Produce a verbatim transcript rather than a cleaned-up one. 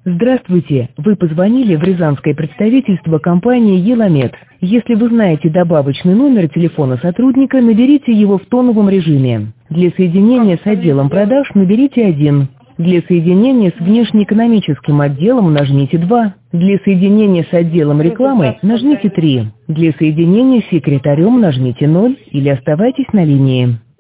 Здравствуйте, вы позвонили в Рязанское представительство компании «Еламед». Если вы знаете добавочный номер телефона сотрудника, наберите его в тоновом режиме. Для соединения с отделом продаж наберите один. Для соединения с внешнеэкономическим отделом нажмите два. Для соединения с отделом рекламы нажмите три. Для соединения с секретарем нажмите ноль или оставайтесь на линии.